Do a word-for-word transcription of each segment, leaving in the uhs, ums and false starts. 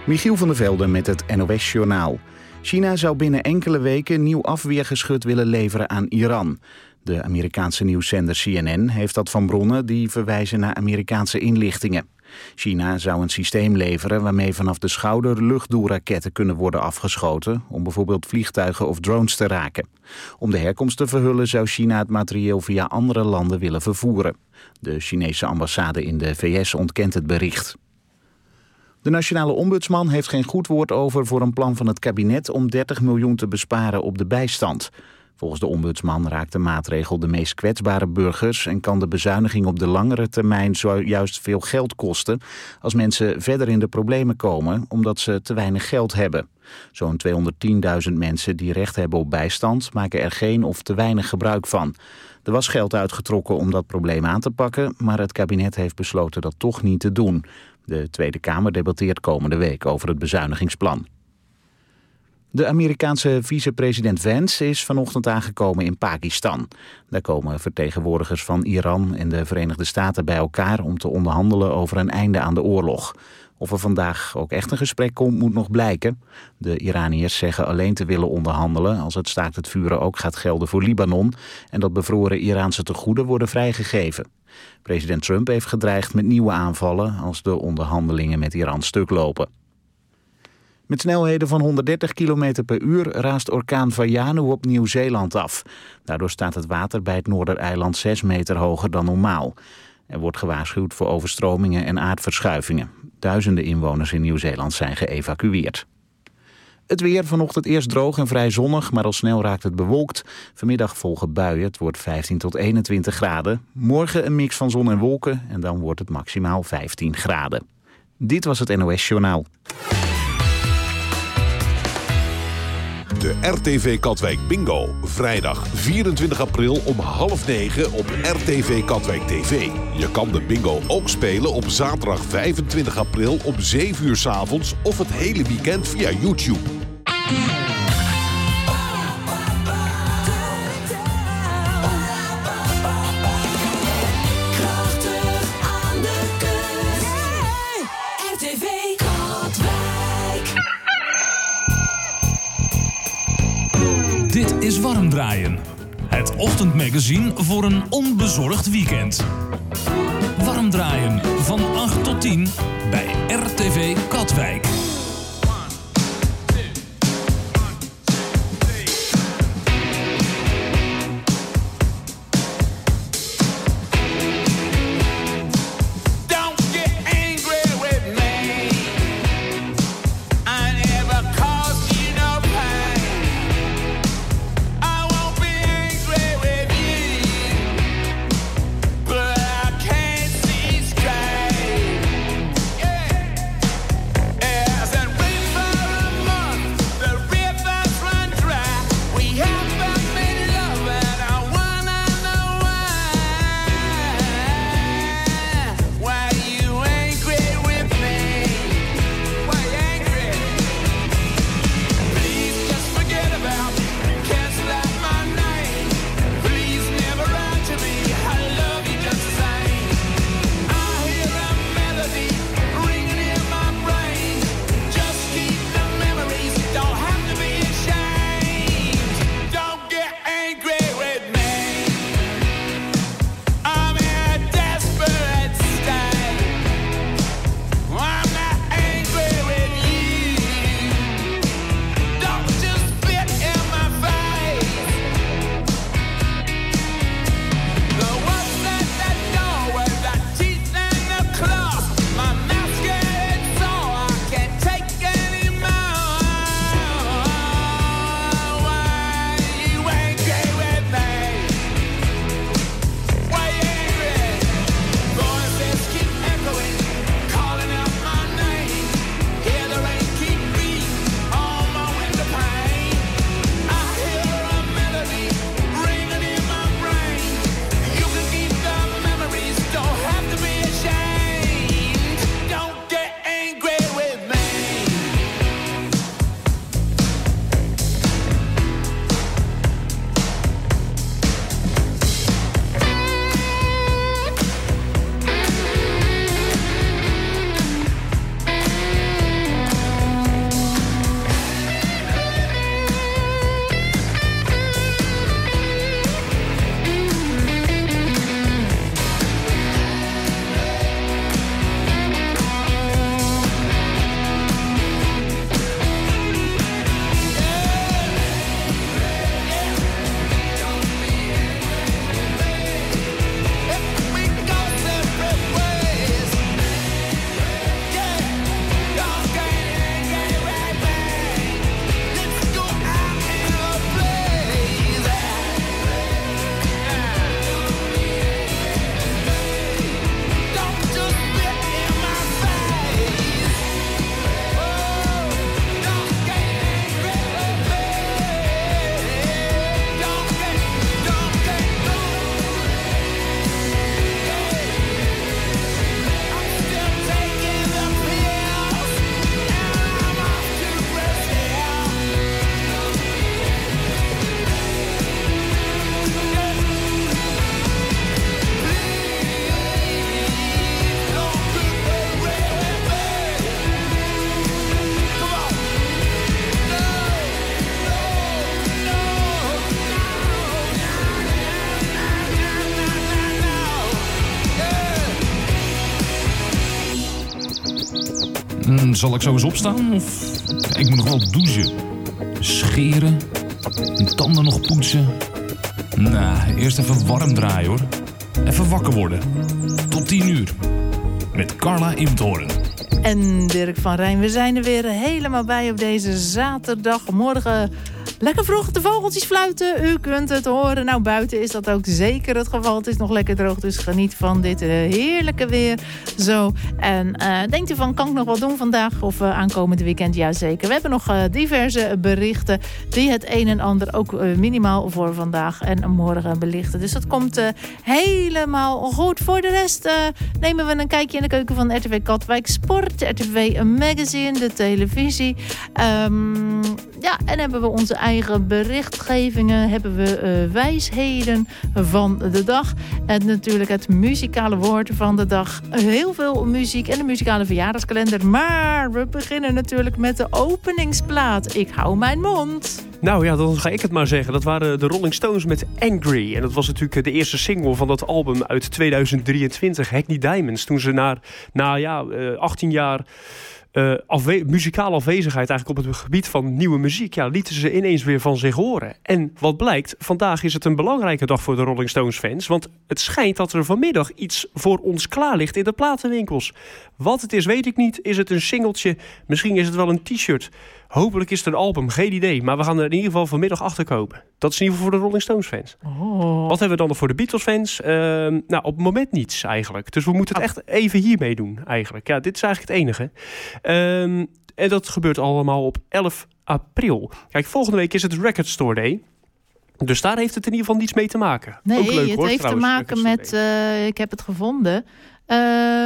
Michiel van der Velde met het N O S-journaal. China zou binnen enkele weken nieuw afweergeschut willen leveren aan Iran. De Amerikaanse nieuwszender C N N heeft dat van bronnen die verwijzen naar Amerikaanse inlichtingen. China zou een systeem leveren waarmee vanaf de schouder luchtdoelraketten kunnen worden afgeschoten om bijvoorbeeld vliegtuigen of drones te raken. Om de herkomst te verhullen zou China het materieel via andere landen willen vervoeren. De Chinese ambassade in de V S ontkent het bericht. De nationale ombudsman heeft geen goed woord over voor een plan van het kabinet om dertig miljoen te besparen op de bijstand. Volgens de ombudsman raakt de maatregel de meest kwetsbare burgers en kan de bezuiniging op de langere termijn zojuist veel geld kosten als mensen verder in de problemen komen omdat ze te weinig geld hebben. Zo'n tweehonderdtienduizend mensen die recht hebben op bijstand maken er geen of te weinig gebruik van. Er was geld uitgetrokken om dat probleem aan te pakken, maar het kabinet heeft besloten dat toch niet te doen. De Tweede Kamer debatteert komende week over het bezuinigingsplan. De Amerikaanse vicepresident Vance is vanochtend aangekomen in Pakistan. Daar komen vertegenwoordigers van Iran en de Verenigde Staten bij elkaar om te onderhandelen over een einde aan de oorlog. Of er vandaag ook echt een gesprek komt, moet nog blijken. De Iraniërs zeggen alleen te willen onderhandelen als het staakt het vuren ook gaat gelden voor Libanon en dat bevroren Iraanse tegoeden worden vrijgegeven. President Trump heeft gedreigd met nieuwe aanvallen als de onderhandelingen met Iran stuk lopen. Met snelheden van honderddertig kilometer per uur raast orkaan Vaianu op Nieuw-Zeeland af. Daardoor staat het water bij het Noordereiland zes meter hoger dan normaal. Er wordt gewaarschuwd voor overstromingen en aardverschuivingen. Duizenden inwoners in Nieuw-Zeeland zijn geëvacueerd. Het weer vanochtend eerst droog en vrij zonnig, maar al snel raakt het bewolkt. Vanmiddag volgen buien, het wordt vijftien tot eenentwintig graden. Morgen een mix van zon en wolken en dan wordt het maximaal vijftien graden. Dit was het N O S-journaal. De R T V Katwijk Bingo. Vrijdag vierentwintig april om half negen op R T V Katwijk T V. Je kan de bingo ook spelen op zaterdag vijfentwintig april om zeven uur 's avonds of het hele weekend via YouTube. Dit is Warm Draaien. Het ochtendmagazine voor een onbezorgd weekend. Warm Draaien van acht tot tien bij R T V Katwijk. But I can't see straight. Mm, zal ik zo eens opstaan? Of ik moet nog wel douchen. Scheren. Tanden nog poetsen. Nou, eerst even warm draaien hoor. Even wakker worden. Tot tien uur. Met Carla Imthoorn. En Dirk van Rijn, we zijn er weer helemaal bij op deze zaterdagmorgen. Lekker vroeg de vogeltjes fluiten. U kunt het horen. Nou, buiten is dat ook zeker het geval. Het is nog lekker droog, dus geniet van dit uh, heerlijke weer. Zo. En uh, denkt u van, kan ik nog wat doen vandaag of uh, aankomend weekend? Jazeker. We hebben nog uh, diverse berichten die het een en ander ook uh, minimaal voor vandaag en morgen belichten. Dus dat komt uh, helemaal goed. Voor de rest uh, nemen we een kijkje in de keuken van R T V Katwijk Sport, R T V Magazine, de televisie. Um, ja, en hebben we onze eigen berichtgevingen, hebben we uh, wijsheden van de dag. En natuurlijk het muzikale woord van de dag. Heel veel muziek en de muzikale verjaardagskalender. Maar we beginnen natuurlijk met de openingsplaat. Ik hou mijn mond. Nou ja, dan ga ik het maar zeggen. Dat waren de Rolling Stones met Angry. En dat was natuurlijk de eerste single van dat album uit tweeduizend drieëntwintig, Hackney Diamonds. Toen ze na, na ja, achttien jaar... Uh, afwe- muzikale afwezigheid eigenlijk op het gebied van nieuwe muziek, ja, lieten ze ineens weer van zich horen. En wat blijkt, vandaag is het een belangrijke dag voor de Rolling Stones fans, want het schijnt dat er vanmiddag iets voor ons klaar ligt in de platenwinkels. Wat het is, weet ik niet. Is het een singeltje? Misschien is het wel een t-shirt. Hopelijk is het een album, geen idee. Maar we gaan er in ieder geval vanmiddag achter komen. Dat is in ieder geval voor de Rolling Stones fans. Oh. Wat hebben we dan nog voor de Beatles fans? Uh, nou, op het moment niets eigenlijk. Dus we moeten het echt even hiermee doen eigenlijk. Ja, dit is eigenlijk het enige. Um, en dat gebeurt allemaal op elf april. Kijk, volgende week is het Record Store Day. Dus daar heeft het in ieder geval niets mee te maken. Nee, ook leuk, het hoor, heeft trouwens, te maken met... Uh, ik heb het gevonden... Uh,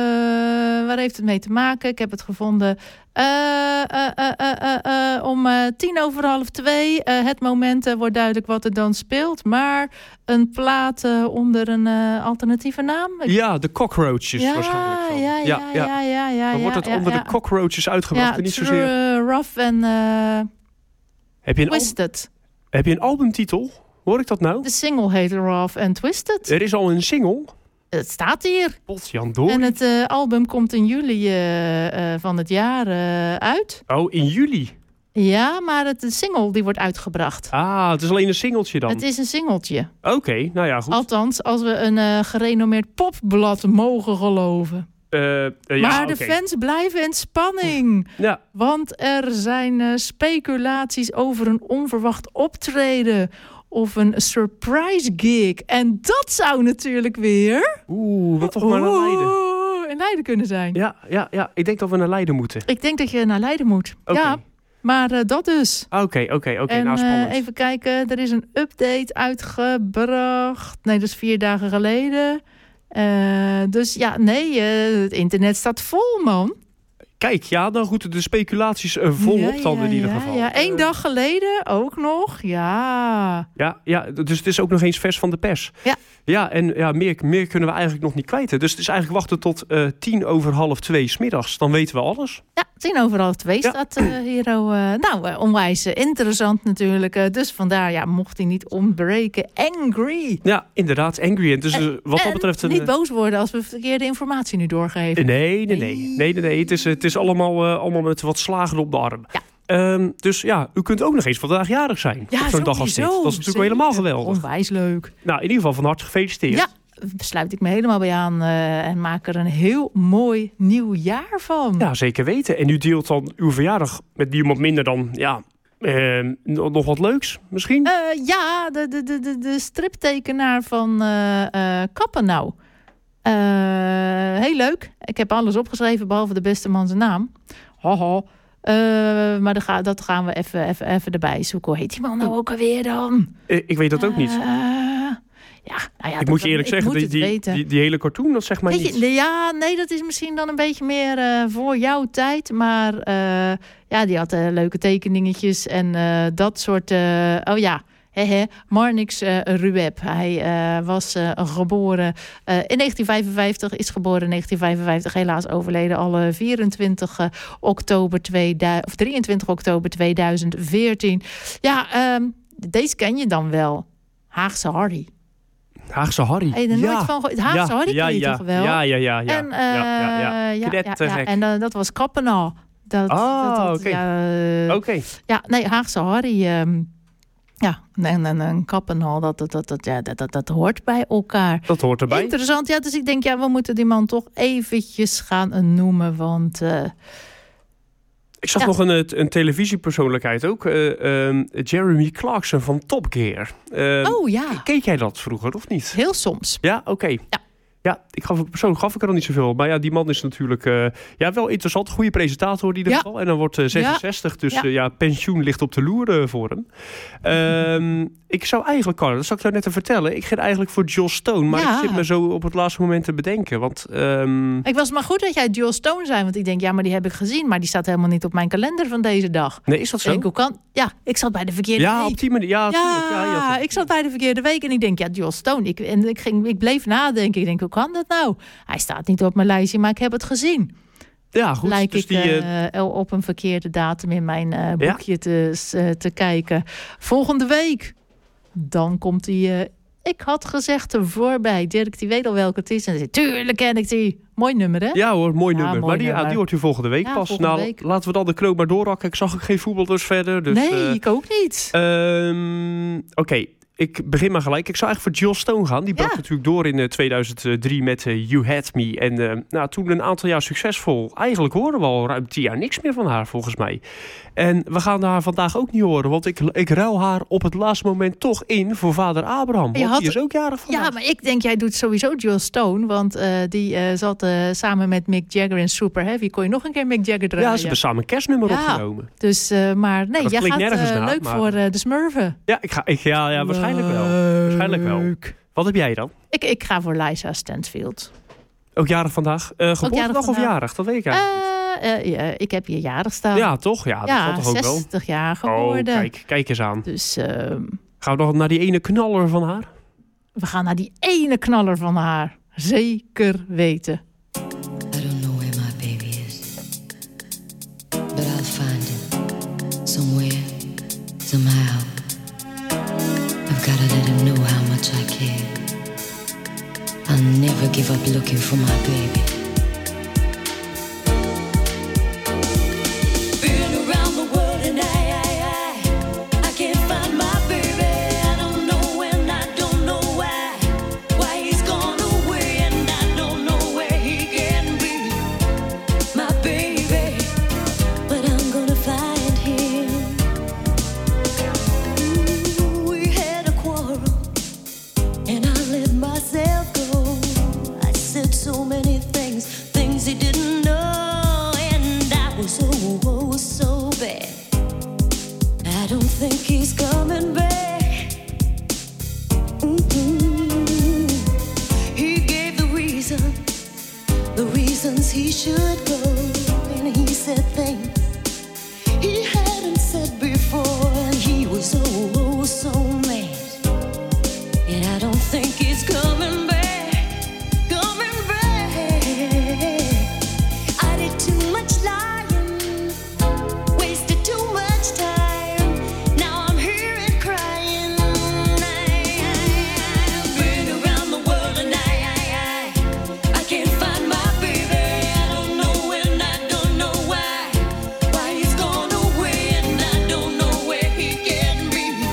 waar heeft het mee te maken? Ik heb het gevonden uh, uh, uh, uh, uh, uh, om uh, tien over half twee. Uh, het moment uh, wordt duidelijk wat er dan speelt. Maar een plaat uh, onder een uh, alternatieve naam. Ja, de Cockroaches ja, waarschijnlijk. Van. Ja, ja, ja. ja, ja, ja dan wordt het ja, onder ja. de Cockroaches uitgebracht ja, en niet tr- zozeer... Uh, rough en uh, heb je een Twisted. Al- heb je een albumtitel? Hoor ik dat nou? De single heet Rough and Twisted. Er is al een single... Het staat hier. Potjandori. En het uh, album komt in juli uh, uh, van het jaar uh, uit. Oh, in juli? Ja, maar het, de single die wordt uitgebracht. Ah, het is alleen een singeltje dan? Het is een singeltje. Oké, okay, nou ja, goed. Althans, als we een uh, gerenommeerd popblad mogen geloven. Uh, uh, ja, maar de okay. fans blijven in spanning. Ja. Want er zijn uh, speculaties over een onverwacht optreden... of een surprise gig. En dat zou natuurlijk weer... Oeh, wat toch maar naar Leiden. Oeh, in Leiden kunnen zijn. Ja, ja, ja, ik denk dat we naar Leiden moeten. Ik denk dat je naar Leiden moet. Okay. Ja, maar uh, dat dus. Oké, oké, oké. En nou spannend. Uh, even kijken, er is een update uitgebracht. Nee, dat is vier dagen geleden. Uh, dus ja, nee, uh, het internet staat vol, man. Kijk, ja, dan goed de speculaties uh, volop ja, dan ja, in ieder ja, geval. Ja, één uh, dag geleden ook nog, ja. Ja, ja, dus het is ook nog eens vers van de pers. Ja. Ja, en ja, meer, meer kunnen we eigenlijk nog niet kwijten. Dus het is eigenlijk wachten tot uh, tien over half twee 's middags. Dan weten we alles. Ja, tien over half twee ja. staat uh, hier. Uh, nou, uh, onwijs uh, interessant natuurlijk. Uh, dus vandaar, ja, mocht hij niet ontbreken. Angry. Ja, inderdaad, angry. En dus uh, wat en dat betreft... niet een, boos worden als we verkeerde informatie nu doorgeven. Nee, nee, nee. nee, nee, nee. Het is, het is allemaal, uh, allemaal met wat slagen op de arm. Ja. Um, dus ja, u kunt ook nog eens vandaag jarig zijn. Ja, op zo'n dag als dit. Dat is natuurlijk zeker. helemaal geweldig. Onwijs leuk. Nou, in ieder geval van harte gefeliciteerd. Ja, sluit ik me helemaal bij aan uh, en maak er een heel mooi nieuw jaar van. Ja, zeker weten. En u deelt dan uw verjaardag met iemand minder dan, ja, uh, nog wat leuks misschien? Uh, ja, de, de, de, de striptekenaar van uh, uh, Kappenau. Uh, heel leuk. Ik heb alles opgeschreven, behalve de beste man zijn naam. Haha. Uh, maar dat, ga, dat gaan we even, even, even erbij zoeken. Hoe heet die man nou ook alweer dan? Uh, ik weet dat ook niet. Uh, ja, nou ja, ik moet je eerlijk zeggen, die, die, die, die hele cartoon, dat zegt mij niet. niet. Ja, nee, dat is misschien dan een beetje meer uh, voor jouw tijd. Maar uh, ja, die had uh, leuke tekeningetjes en uh, dat soort... Uh, oh ja... Hehe, Marnix uh, Rueb. Hij uh, was uh, geboren uh, in negentien vijfenvijftig, is geboren in negentien vijfenvijftig, helaas overleden al uh, vierentwintig oktober tweeduizend, of drieëntwintig oktober tweeduizend veertien. Ja, um, deze ken je dan wel. Haagse Harry. Haagse Harry. Hey, er ja. nooit van gehoord. Haagse ja, Harry ja, ken je ja, toch wel? Ja, ja, ja. ja, en, uh, ja, ja, ja. ja, ja, ja, ja. en uh, dat was Kappenau. Dat, Ah, dat, dat, oké. Ja, uh, Oké. Okay. ja, nee, Haagse Harry. Um, ja, en een kap en al, dat, dat, dat, dat, ja, dat, dat, dat hoort bij elkaar. Dat hoort erbij. Interessant, ja, dus ik denk, ja, we moeten die man toch eventjes gaan noemen, want... Uh, Ik zag ja. nog een, een televisiepersoonlijkheid ook. Uh, um, Jeremy Clarkson van Top Gear. Uh, oh ja. Keek jij dat vroeger of niet? Heel soms. Ja, oké. Okay. Ja. Ja, ik gaf, persoonlijk gaf ik er al niet zoveel. Maar ja, die man is natuurlijk uh, ja, wel interessant. Goede presentator in ieder geval. Ja. En dan wordt uh, zesenzestig. Ja. Dus ja. Uh, ja, pensioen ligt op de loer uh, voor hem. Um, ik zou eigenlijk, Carla, dat zou ik jou net te vertellen. Ik ging eigenlijk voor Joss Stone. Maar ja. ik zit me zo op het laatste moment te bedenken. Want, um... Ik was maar goed dat jij Joss Stone zei. Want ik denk, ja, maar die heb ik gezien. Maar die staat helemaal niet op mijn kalender van deze dag. Nee, is dat zo? Ik, hoe kan... Ja, ik zat bij de verkeerde ja, week. Op die manier. Ja, ja, ja, ja, ik zat bij de verkeerde week. En ik denk, ja, Joss Stone. Ik, en ik, ging, ik bleef nadenken. Ik denk, hoe kan dat nou? Hij staat niet op mijn lijstje, maar ik heb het gezien. Ja, goed. Lijk dus ik die, uh, op een verkeerde datum in mijn uh, boekje ja? te, uh, te kijken. Volgende week, dan komt hij... Uh, ik had gezegd er voorbij. Dirk, die weet al welke het is. En zei, tuurlijk ken ik die. Mooi nummer, hè? Ja hoor, mooi ja, nummer. Mooi maar die, nummer. Ja, die hoort u volgende week ja, pas. Volgende nou, week. laten we dan de knoop maar doorrakken. Ik zag ook geen voetballers verder. Dus, nee, uh, ik ook niet. Um, Oké. Okay. Ik begin maar gelijk. Ik zou eigenlijk voor Joss Stone gaan. Die brak ja. natuurlijk door in uh, tweeduizend drie met uh, You Had Me. En uh, nou, toen een aantal jaar succesvol. Eigenlijk horen we al ruim tien jaar niks meer van haar, volgens mij. En we gaan haar vandaag ook niet horen. Want ik, ik ruil haar op het laatste moment toch in voor vader Abraham. Want had... die is ook jarig vandaag. Ja, maar ik denk, jij doet sowieso Joss Stone. Want uh, die uh, zat uh, samen met Mick Jagger in Super Heavy. Kon je nog een keer Mick Jagger draaien? Ja, ze hebben samen een kerstnummer ja. opgenomen. Dus, uh, maar nee, jij gaat uh, na, leuk maar... voor uh, de Smurfen. Ja, ik ga, ik, ja, ja waarschijnlijk wel. Waarschijnlijk wel. Wat heb jij dan? Ik, ik ga voor Liza Stansfield. Ook jarig vandaag? Uh, geboortedag of jarig? Dat weet ik eigenlijk uh, uh, ja, ik heb hier jarig staan. Ja, toch? Ja, dat ja, toch ook wel. zestig jaar geworden. Oh, kijk, kijk eens aan. Dus, uh, gaan we nog naar die ene knaller van haar? We gaan naar die ene knaller van haar. Zeker weten. I don't know where my baby is. But I'll find him. Somewhere. Somehow. I've got to let him know how much I care. I'll never give up looking for my baby. Been around the world and I, I, I, I can't find my baby. I don't know when, I don't know why. Why he's gone away and I don't know where he can be. My baby, but I'm gonna find him. Ooh, we had a quarrel and I let myself go. So many things, things he didn't know, and I was oh, oh, so bad. I don't think he's coming back. Mm-hmm. He gave the reason, the reasons he should go, and he said things he hadn't said before, and he was oh, oh, so mad. And I don't think he's coming back. Be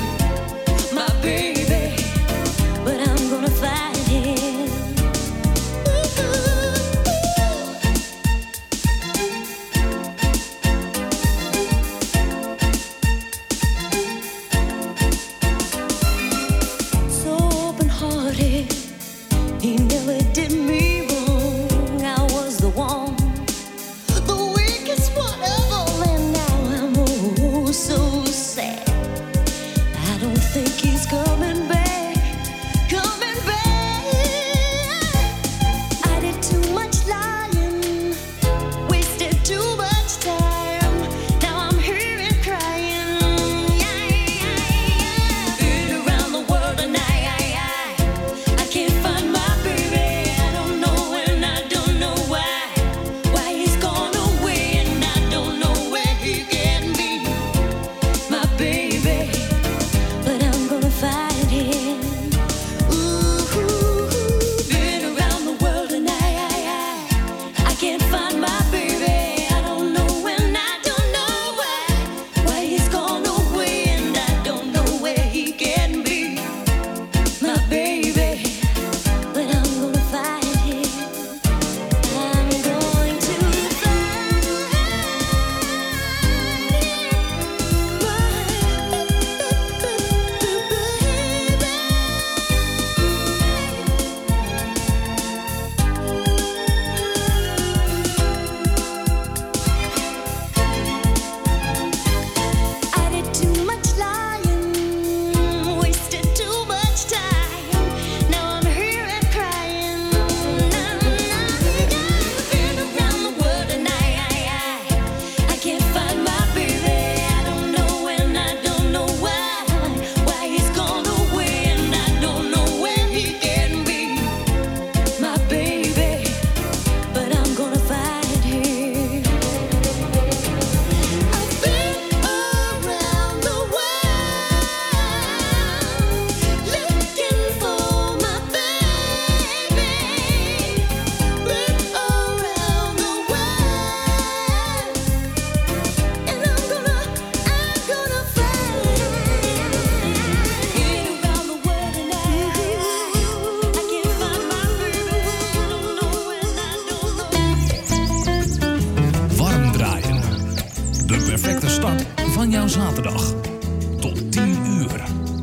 van jouw zaterdag. Tot tien uur.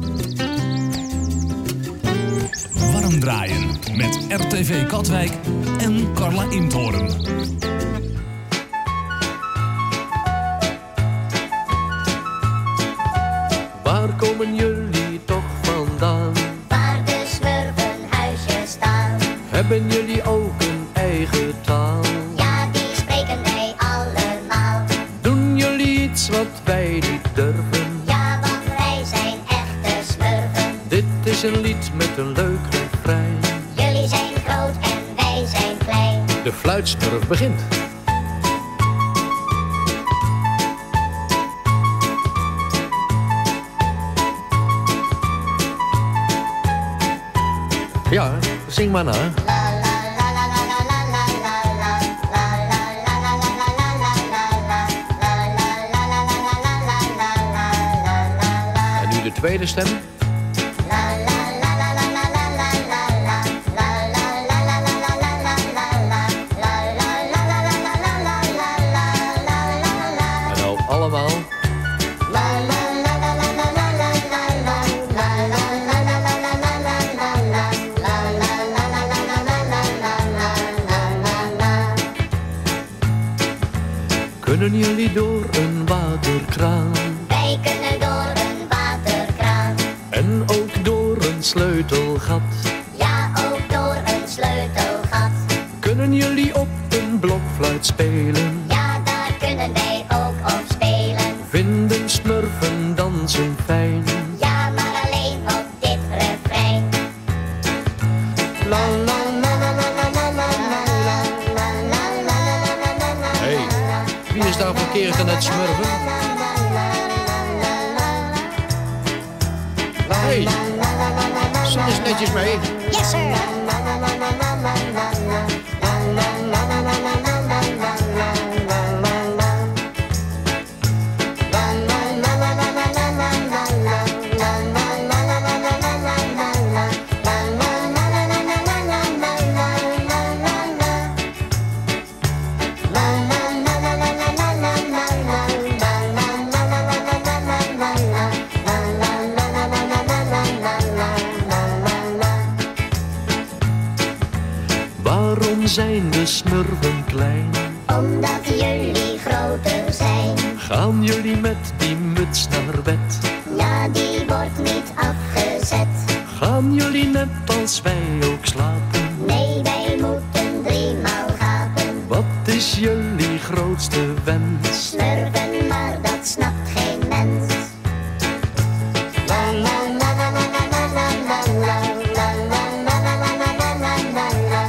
Warm draaien met R T V Katwijk en Carla Imthoorn. Waar komen jullie toch vandaan? Waar de smurfenhuisjes staan. Hebben jullie ook een eigen taal? Ja, die spreken wij allemaal. Doen jullie iets wat wij niet durven? Ja, want wij zijn echte smurfen. Dit is een lied met een leuk refrein. Jullie zijn groot en wij zijn klein. De fluitsmurf begint. Ja, zing maar na. En nu de tweede stem. En nou allemaal. Kunnen jullie door een waterkraan? Wij kunnen door een waterkraan. En ook door een sleutelgat. Ja, ook door een sleutelgat. Kunnen jullie op een blokfluit spelen? Ja, daar kunnen wij ook op spelen. Vinden smurfen dansen fijn? Ja, maar alleen op dit refrein. La la la la la la la la la. Hey, wie is daar verkeerd aan het smurfen? Hey, zing eens netjes mee. Yes, sir. Waarom zijn de smurfen klein? Omdat jullie groter zijn. Gaan jullie met die muts naar bed? Ja, die wordt niet afgezet. Gaan jullie net als wij ook slapen? Nee, wij moeten driemaal gapen. Wat is jullie grootste wens? Smurfen, maar dat snapt geen mens. La la la la la la la la la la la la la la la la la la la.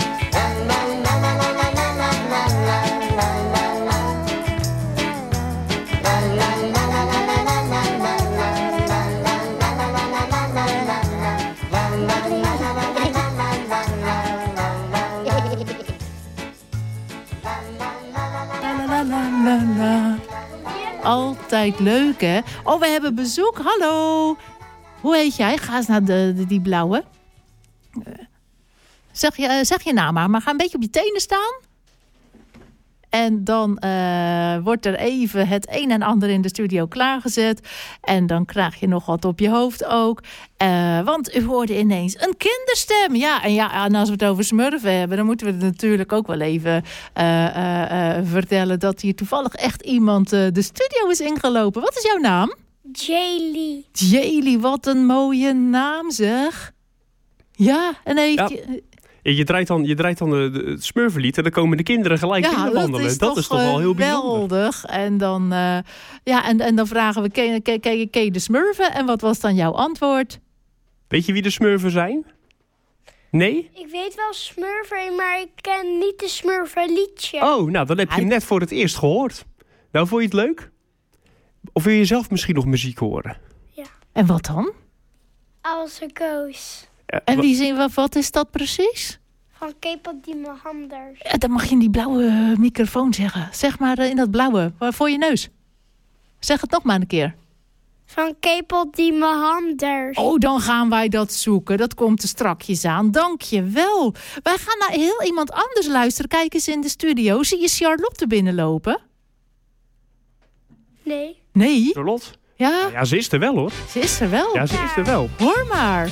Altijd leuk, hè? Oh, we hebben bezoek. Hallo. Hoe heet jij? Ga eens naar de, de, die blauwe. Uh, zeg, je, uh, zeg je naam maar, maar ga een beetje op je tenen staan. En dan uh, wordt er even het een en ander in de studio klaargezet. En dan krijg je nog wat op je hoofd ook. Uh, want u hoorde ineens een kinderstem. Ja, en, ja, en als we het over smurfen hebben, dan moeten we natuurlijk ook wel even uh, uh, uh, vertellen dat hier toevallig echt iemand uh, de studio is ingelopen. Wat is jouw naam? Jaylee. Jaylee, wat een mooie naam zeg. Ja, en eentje... Ja. Je draait dan, je draait dan de, de, het smurfenlied en dan komen de kinderen gelijk ja, binnenwandelen. Dat is dat toch, is toch wel heel geweldig. En dan, uh, ja, en, en dan vragen we, ken, ken, ken, ken je de smurfen? En wat was dan jouw antwoord? Weet je wie de smurfen zijn? Nee? Ik weet wel smurfen, maar ik ken niet de smurfenliedje. Oh, nou dan heb je Hij... hem net voor het eerst gehoord. Nou, vond je het leuk? Of wil je zelf misschien nog muziek horen? Ja. En wat dan? Als a Ghost. Uh, En wie zingt, wat, wat is dat precies? Van K-pop die Mohanders. Ja, dan mag je in die blauwe microfoon zeggen. Zeg maar uh, in dat blauwe, voor je neus. Zeg het nog maar een keer. Van K-pop die Mohanders. Oh, dan gaan wij dat zoeken. Dat komt er strakjes aan. Dank je wel. Wij gaan naar heel iemand anders luisteren. Kijk eens in de studio. Zie je Charlotte binnenlopen? Nee. Nee? Charlotte? Ja? Ja, ze is er wel hoor. Ze is er wel. Ja, ze is er wel. Hoor maar.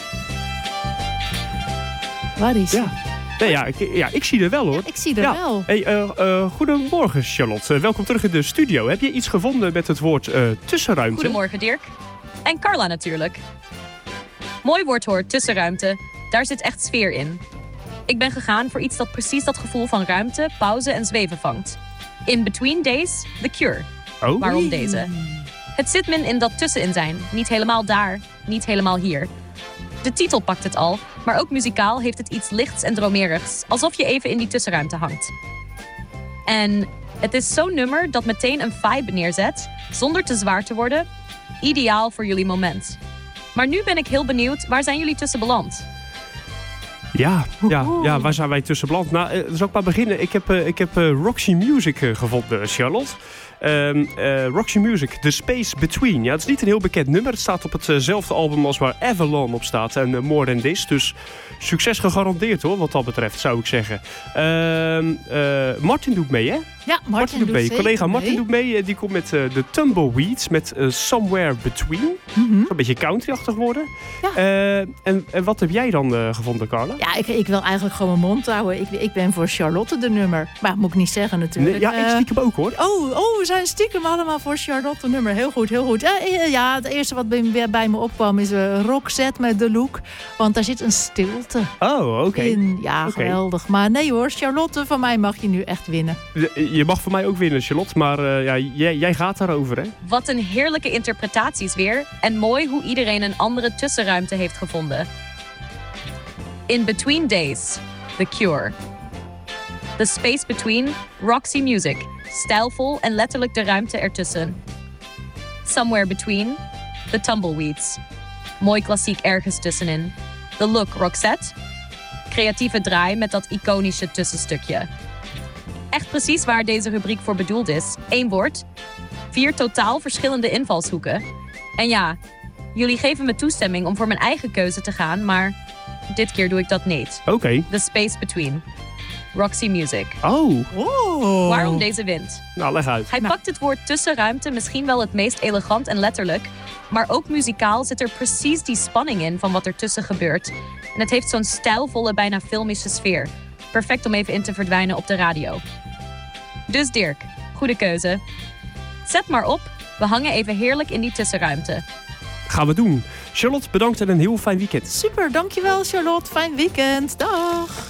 Waar is ze? Ja. Nee, ja, ik, ja, ik zie er wel hoor. Ik zie er ja. wel. Hey, uh, uh, goedemorgen Charlotte. Uh, welkom terug in de studio. Heb je iets gevonden met het woord uh, tussenruimte? Goedemorgen Dirk. En Carla natuurlijk. Mooi woord hoor, tussenruimte. Daar zit echt sfeer in. Ik ben gegaan voor iets dat precies dat gevoel van ruimte, pauze en zweven vangt. In Between Days, The Cure. Oh. Waarom deze? Het zit min in dat tussenin zijn. Niet helemaal daar, niet helemaal hier. De titel pakt het al, maar ook muzikaal heeft het iets lichts en dromerigs. Alsof je even in die tussenruimte hangt. En het is zo'n nummer dat meteen een vibe neerzet, zonder te zwaar te worden. Ideaal voor jullie moment. Maar nu ben ik heel benieuwd, waar zijn jullie tussen beland? Ja, ja, ja, waar zijn wij tussen beland? Nou, uh, zal ik maar beginnen. Ik heb, uh, ik heb uh, Roxy Music uh, gevonden, Charlotte. Um, uh, Roxy Music, The Space Between. Ja, het is niet een heel bekend nummer. Het staat op hetzelfde album als waar Avalon op staat. En uh, More Than This. Dus succes gegarandeerd hoor, wat dat betreft, zou ik zeggen. Um, uh, Martin doet mee, hè? Ja, Martin, Martin doet mee. zeker Collega Martin mee. doet mee. Die komt met uh, de Tumbleweeds. Met uh, Somewhere Between. Mm-hmm. Een beetje country-achtig worden. Ja. Uh, en, en wat heb jij dan uh, gevonden, Carla? Ja, ik, ik wil eigenlijk gewoon mijn mond houden. Ik, ik ben voor Charlotte de nummer. Maar moet ik niet zeggen natuurlijk. Nee, ja, ik stiekem ook hoor. Uh, oh, oh, we zijn stiekem allemaal voor Charlotte de nummer. Heel goed, heel goed. Ja, ja het eerste wat bij, bij me opkwam is uh, Roxette met The Look. Want daar zit een stilte Oh, oké. Okay. in. Ja, okay. geweldig. Maar nee hoor, Charlotte, van mij mag je nu echt winnen. Je mag voor mij ook winnen, Charlotte. Maar uh, ja, jij, jij gaat daarover, hè? Wat een heerlijke interpretaties weer. En mooi hoe iedereen een andere tussenruimte heeft gevonden. In Between Days, The Cure. The Space Between, Roxy Music. Stijlvol en letterlijk de ruimte ertussen. Somewhere Between, The Tumbleweeds. Mooi klassiek ergens tussenin. The Look, Roxette. Creatieve draai met dat iconische tussenstukje. Echt precies waar deze rubriek voor bedoeld is. Eén woord. Vier totaal verschillende invalshoeken. En ja, jullie geven me toestemming om voor mijn eigen keuze te gaan, maar dit keer doe ik dat niet. Oké. Okay. The Space Between. Roxy Music. Oh. oh. Waarom deze wind? Nou, leg uit. Hij nou. pakt het woord tussenruimte misschien wel het meest elegant en letterlijk, maar ook muzikaal zit er precies die spanning in van wat er tussen gebeurt. En het heeft zo'n stijlvolle, bijna filmische sfeer. Perfect om even in te verdwijnen op de radio. Dus Dirk, goede keuze. Zet maar op, we hangen even heerlijk in die tussenruimte. Gaan we doen. Charlotte, bedankt en een heel fijn weekend. Super, dankjewel Charlotte. Fijn weekend. Dag.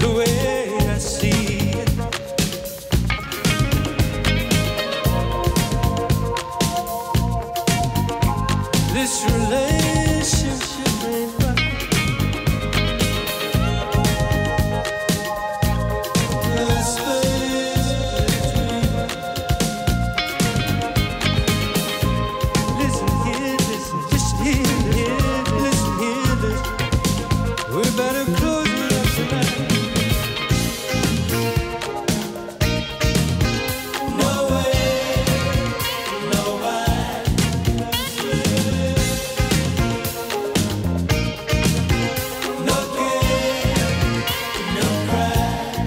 the way I see it. This relationship ain't right. The space between. Listen here, listen, just here, here, listen here, listen. We better close it up tonight. No way, no way. No care, no cry.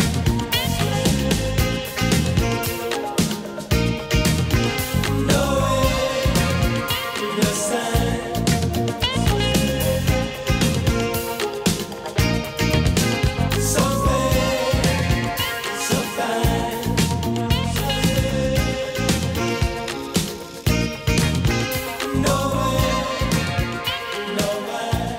No way, no sign. So fair, so fine. No way, no way.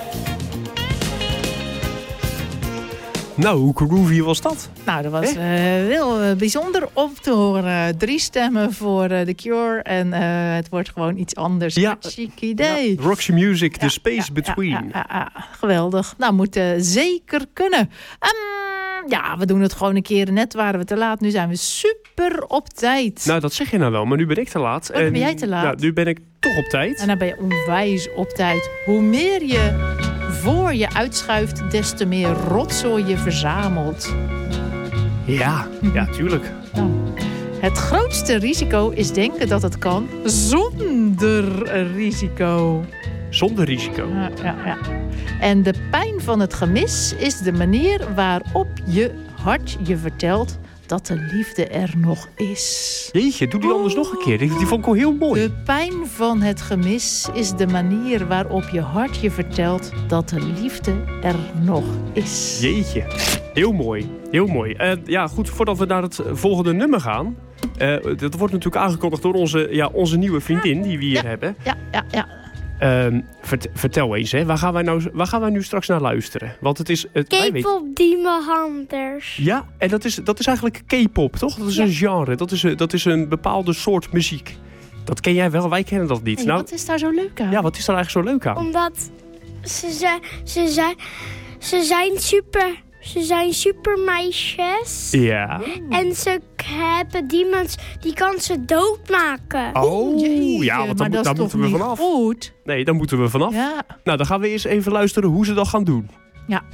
Nou, hoe groovy was dat? Nou, dat was uh, heel uh, bijzonder om te horen. Drie stemmen voor uh, The Cure. En uh, het wordt gewoon iets anders. Ja. Chic idee. Ja, Roxy Music, The Ja, Space ja, Between. Ja, ja, ja, ja. Geweldig. Nou, moet uh, zeker kunnen. Um, ja, we doen het gewoon een keer. Net waren we te laat. Nu zijn we super op tijd. Nou, dat zeg je nou wel, maar nu ben ik te laat. Oh, ben jij te laat? Nou, nu ben ik toch op tijd. En dan ben je onwijs op tijd. Hoe meer je voor je uitschuift, des te meer rotzooi je verzamelt. Ja, ja, tuurlijk. Nou, het grootste risico is denken dat het kan zonder risico. Zonder risico. Ja, ja, ja. En de pijn van het gemis is de manier waarop je hart je vertelt dat de liefde er nog is. Jeetje, doe die anders nog een keer. Die, die vond ik al heel mooi. De pijn van het gemis is de manier waarop je hart je vertelt dat de liefde er nog is. Jeetje, heel mooi. Heel mooi. Uh, ja, goed, voordat we naar het volgende nummer gaan. Uh, dat wordt natuurlijk aangekondigd door onze, ja, onze nieuwe vriendin die we hier ja, hebben. Ja, ja, ja. Uh, vert, vertel eens, hè, waar, gaan wij nou, waar gaan wij nu straks naar luisteren? Want het is... Het, wij weten- K-pop Demon Hunters. Ja, en dat is, dat is eigenlijk K-pop, toch? Dat is Ja. een genre, dat is, een- dat is een bepaalde soort muziek. Dat ken jij wel, wij kennen dat niet. Hey, nou, wat is daar zo leuk aan? ja, wat is daar eigenlijk zo leuk aan? Omdat ze zijn, ze zijn, ze zijn super, ze zijn supermeisjes. Ja. En ze hebben demons, die kan ze doodmaken. Oh, Jeetje, ja, want maar dan, dat daar is moeten toch we niet vanaf. goed? Nee, dan moeten we vanaf. Ja. Nou, dan gaan we eerst even luisteren hoe ze dat gaan doen. Ja.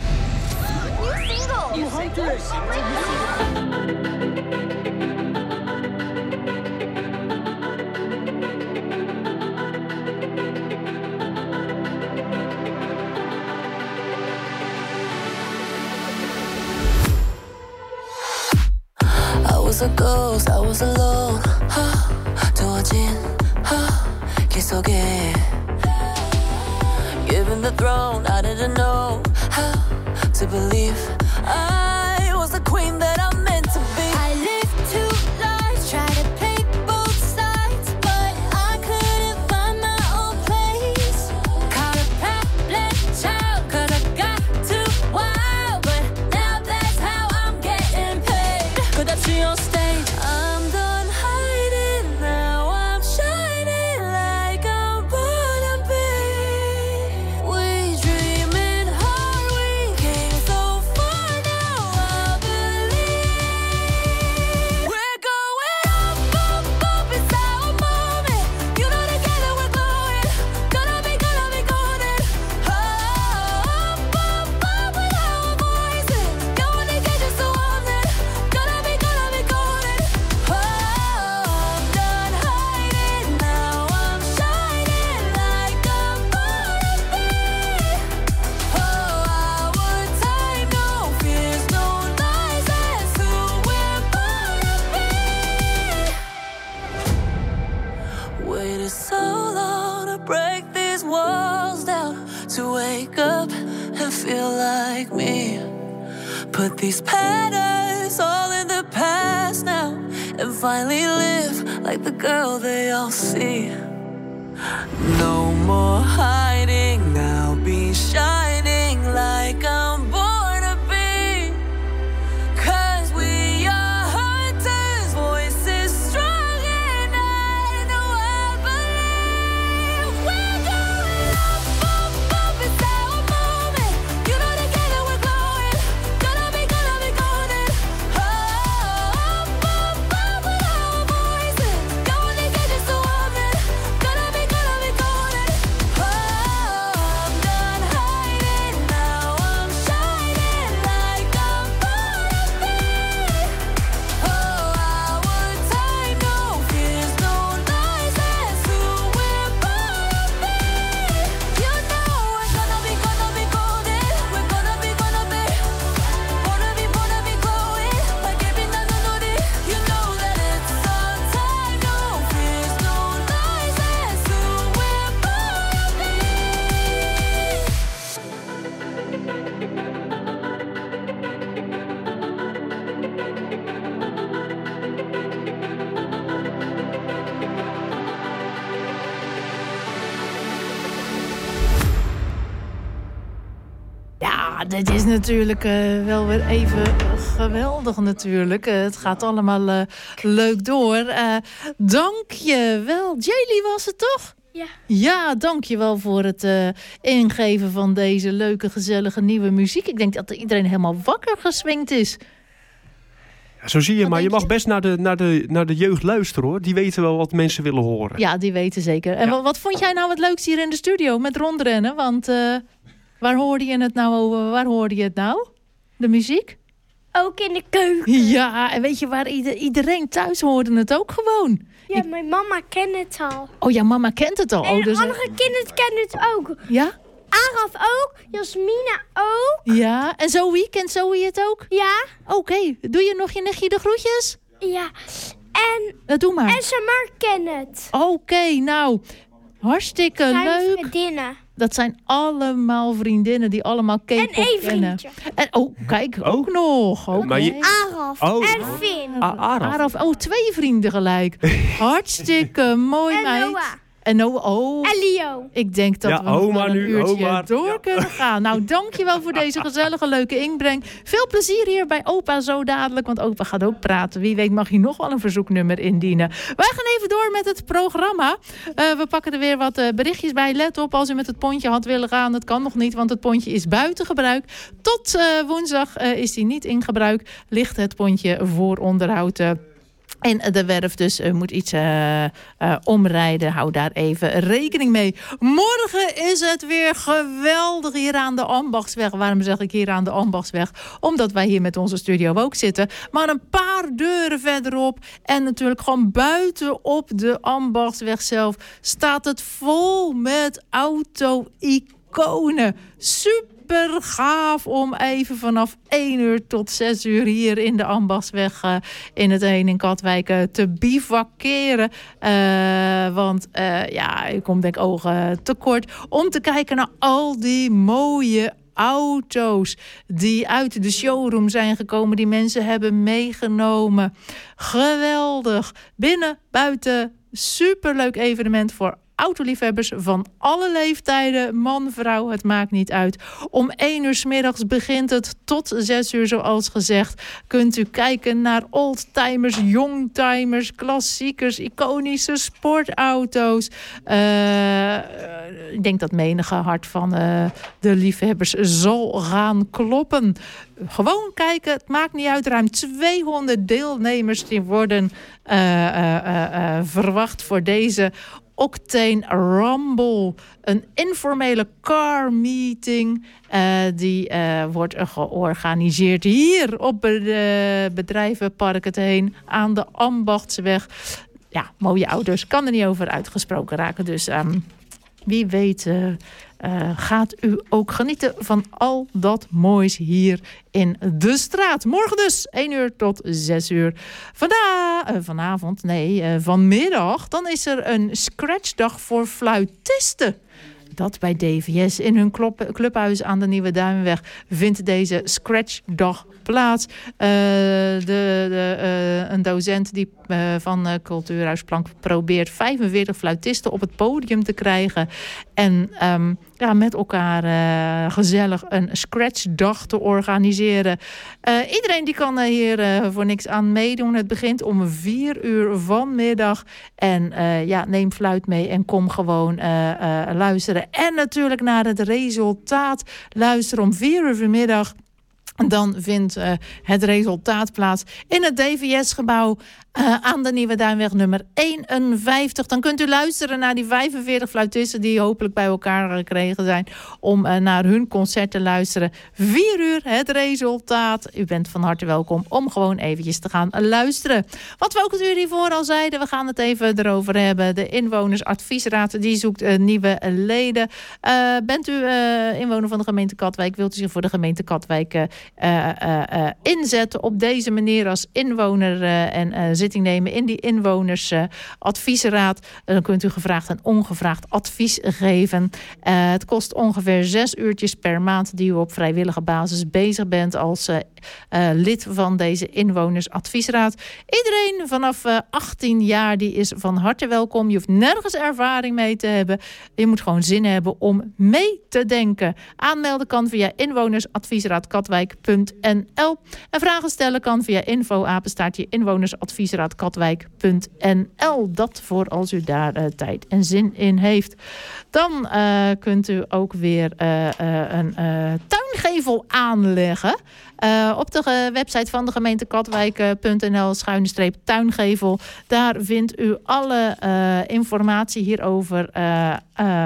I was a ghost, I was alone. 두어진 길 속에 given the throne, I didn't know how to believe I was the queen that I'm meant to be. I lived two lives, tried to play both sides, but I couldn't find my own place. Caught a problem child, cause I got too wild, but now that's how I'm getting paid. 끝없이 on stage, I'm done hiding now. I'm shining like I'm born to be. We dreaming hard, we came so far now. I believe we're going up, up, up. It's our moment. You know together we're glowing. Gonna be, gonna be golden. Up, up, up with our voices. Going to get you so on it. Gonna be, gonna be golden. Oh, I'm done hiding now. I'm shining like I'm born to be. Oh, our time, no fears, no lies. That's who we're born to be. Waited so long to break these walls down, to wake up and feel like me. Put these patterns all in the past now, and finally live like the girl they all see. No more hiding, now. Be shining like I'm born to be. Oh, I'm done hiding now. I'm shining like I'm born to be. Oh, our time, no fears, no lies. That's who we're born to be. Waited so long to break these walls down, to wake up and feel like me. Put these patterns all in the past now, and finally live like the girl they all see. No more hiding, now be shining like I'm born to be. dit is natuurlijk uh, wel weer even geweldig natuurlijk. Uh, het gaat allemaal uh, leuk door. Uh, dank je wel. Jaylee was het toch? Ja. Ja, dank je wel voor het uh, ingeven van deze leuke, gezellige nieuwe muziek. Ik denk dat iedereen helemaal wakker geswingd is. Ja, zo zie je, wat maar je mag je? best naar de, naar, de, naar de jeugd luisteren hoor. Die weten wel wat mensen willen horen. Ja, die weten zeker. En ja. wat, wat vond jij nou het leukste hier in de studio met rondrennen? Want uh, waar hoorde je het nou over? Waar hoorde je het nou? De muziek? Ook in de keuken. Ja, en weet je waar ieder, iedereen thuis hoorde het ook gewoon. Ja, Ik... mijn mama kent het al. Oh ja, mama kent het al. En oh, dus... andere kinderen kennen het ook. Ja? Araf ook, Jasmina ook. Ja, en Zoe, kent Zoe het ook? Ja. Oké, okay. Doe je nog je nichtje de groetjes? Ja. En, dat doe maar. En Samar kent het. Oké, okay, nou, hartstikke zijn leuk. Vriendinnen. Dat zijn allemaal vriendinnen die allemaal K-pop kennen. En één vriendje. En, oh, kijk, ook oh. nog. Okay. Maar je... Araf oh. en Finn. Ah, Araf. Araf. Oh, twee vrienden gelijk. Hartstikke mooi, en meid. Noah. En, Noah, oh, en Leo. Ik denk dat ja, we nog een nu, uurtje maar. door ja. kunnen gaan. Nou, dankjewel voor deze gezellige, leuke inbreng. Veel plezier hier bij opa zo dadelijk, want opa gaat ook praten. Wie weet mag hij nog wel een verzoeknummer indienen. Wij gaan even door met het programma. Uh, we pakken er weer wat uh, berichtjes bij. Let op, als u met het pontje had willen gaan. Dat kan nog niet, want het pontje is buiten gebruik. Tot uh, woensdag uh, is hij niet in gebruik. Ligt het pontje voor onderhoud uh, En de werf dus uh, moet iets uh, uh, omrijden. Hou daar even rekening mee. Morgen is het weer geweldig hier aan de Ambachtsweg. Waarom zeg ik hier aan de Ambachtsweg? Omdat wij hier met onze studio ook zitten. Maar een paar deuren verderop en natuurlijk gewoon buiten op de Ambachtsweg zelf staat het vol met auto-iconen. Super. Super gaaf om even vanaf één uur tot zes uur hier in de Ambachtsweg uh, in het Heen in Katwijk uh, te bivakeren. Uh, want uh, ja, ik kom denk ogen tekort om te kijken naar al die mooie auto's die uit de showroom zijn gekomen, die mensen hebben meegenomen. Geweldig. Binnen, buiten, superleuk evenement voor autoliefhebbers van alle leeftijden, man, vrouw, het maakt niet uit. Om één uur 's middags begint het tot zes uur, zoals gezegd. Kunt u kijken naar oldtimers, youngtimers, klassiekers, iconische sportauto's. Uh, ik denk dat menige hart van uh, de liefhebbers zal gaan kloppen. Gewoon kijken, het maakt niet uit. Ruim tweehonderd deelnemers die worden uh, uh, uh, uh, verwacht voor deze Octane Rumble. Een informele car meeting. Uh, die uh, wordt georganiseerd hier op het bedrijvenpark Het Heen aan de Ambachtsweg. Ja, mooie auto's. Kan er niet over uitgesproken raken. Dus um, wie weet uh, uh, gaat u ook genieten van al dat moois hier in de straat. Morgen dus één uur tot zes uur. Vanda- uh, vanavond, nee, uh, vanmiddag, dan is er een scratchdag voor fluitisten. Dat bij D V S in hun klop, clubhuis aan de Nieuwe Duinweg vindt deze scratchdag plaats. Uh, de, de, uh, een docent die uh, van uh, Cultuurhuis Plank probeert vijfenveertig fluitisten op het podium te krijgen. En um, ja, met elkaar uh, gezellig een scratchdag te organiseren. Uh, iedereen die kan uh, hier uh, voor niks aan meedoen. Het begint om vier uur vanmiddag. En uh, ja, neem fluit mee en kom gewoon uh, uh, luisteren. En natuurlijk naar het resultaat luisteren om vier uur vanmiddag. Dan vindt uh, het resultaat plaats in het D V S-gebouw uh, aan de Nieuwe Duinweg nummer eenenvijftig. Dan kunt u luisteren naar die vijfenveertig fluitisten die hopelijk bij elkaar gekregen zijn om uh, naar hun concert te luisteren. Vier uur het resultaat. U bent van harte welkom om gewoon eventjes te gaan luisteren. Wat we ook het uur hiervoor al zeiden, we gaan het even erover hebben. De Inwonersadviesraad die zoekt uh, nieuwe leden. Uh, bent u uh, inwoner van de gemeente Katwijk? Wilt u zich voor de gemeente Katwijk uh, uh, uh, uh, inzetten op deze manier als inwoner uh, en uh, zitting nemen in die inwonersadviesraad. Uh, dan kunt u gevraagd en ongevraagd advies geven. Uh, het kost ongeveer zes uurtjes per maand die u op vrijwillige basis bezig bent als uh, uh, lid van deze inwonersadviesraad. Iedereen vanaf uh, achttien jaar die is van harte welkom. Je hoeft nergens ervaring mee te hebben. Je moet gewoon zin hebben om mee te denken. Aanmelden kan via inwonersadviesraad katwijk punt n l. En vragen stellen kan via info apenstaartje inwonersadviesraad katwijk punt n l. Dat voor als u daar uh, tijd en zin in heeft. Dan uh, kunt u ook weer uh, uh, een uh, tuingevel aanleggen. Uh, op de uh, website van de gemeente katwijk punt n l schuine streep tuingevel. Daar vindt u alle uh, informatie hierover. Uh, uh,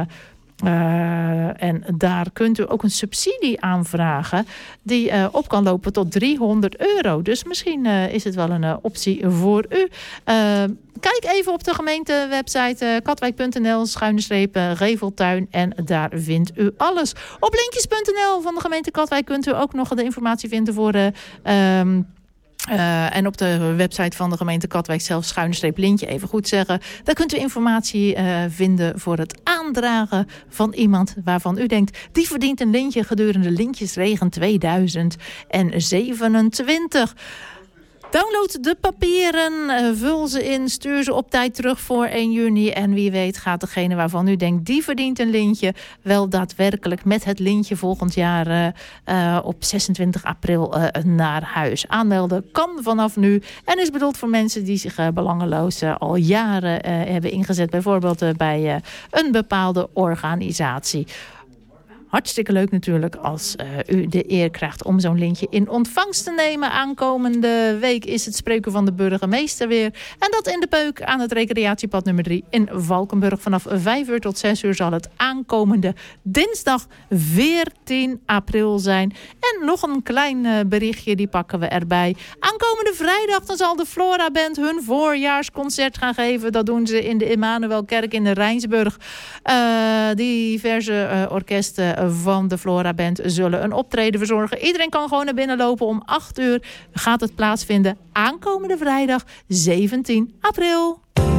Uh, en daar kunt u ook een subsidie aanvragen die uh, op kan lopen tot driehonderd euro. Dus misschien uh, is het wel een uh, optie voor u. Uh, kijk even op de gemeentewebsite uh, katwijk punt n l schuine streep uh, geveltuin en daar vindt u alles. Op linkjes punt n l van de gemeente Katwijk kunt u ook nog de informatie vinden voor de... Uh, um, Uh, en op de website van de gemeente Katwijk zelf schuine streep lintje even goed zeggen. Daar kunt u informatie uh, vinden voor het aandragen van iemand waarvan u denkt die verdient een lintje gedurende Lintjesregen tweeduizend zevenentwintig. Download de papieren, vul ze in, stuur ze op tijd terug voor één juni. En wie weet gaat degene waarvan u denkt, die verdient een lintje, wel daadwerkelijk met het lintje volgend jaar uh, uh, op zesentwintig april uh, naar huis. Aanmelden kan vanaf nu en is bedoeld voor mensen die zich uh, belangeloos uh, al jaren uh, hebben ingezet. Bijvoorbeeld uh, bij uh, een bepaalde organisatie. Hartstikke leuk natuurlijk als uh, u de eer krijgt om zo'n lintje in ontvangst te nemen. Aankomende week is het spreken van de burgemeester weer. En dat in de Peuk aan het recreatiepad nummer drie in Valkenburg. Vanaf vijf uur tot zes uur zal het aankomende dinsdag veertien april zijn. En nog een klein uh, berichtje, die pakken we erbij. Aankomende vrijdag dan zal de Flora Band hun voorjaarsconcert gaan geven. Dat doen ze in de Immanuelkerk in de Rijnsburg. Uh, diverse uh, orkesten van de Flora Band zullen een optreden verzorgen. Iedereen kan gewoon naar binnen lopen. Om acht uur gaat het plaatsvinden aankomende vrijdag zeventien april.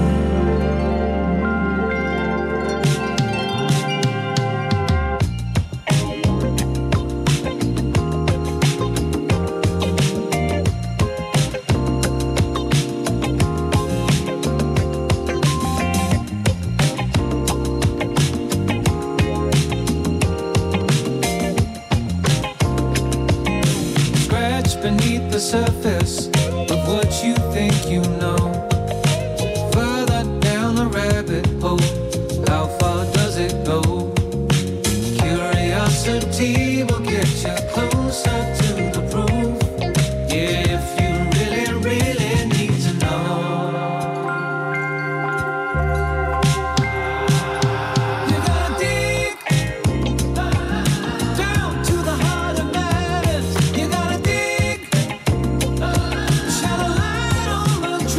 Beneath the surface of what you think you know. Further down the rabbit hole, how far does it go? Curiosity will get you closer to the proof. Yeah, if you really, really need to know. You gotta dig down to the heart of matters. You gotta dig. Shine a light on the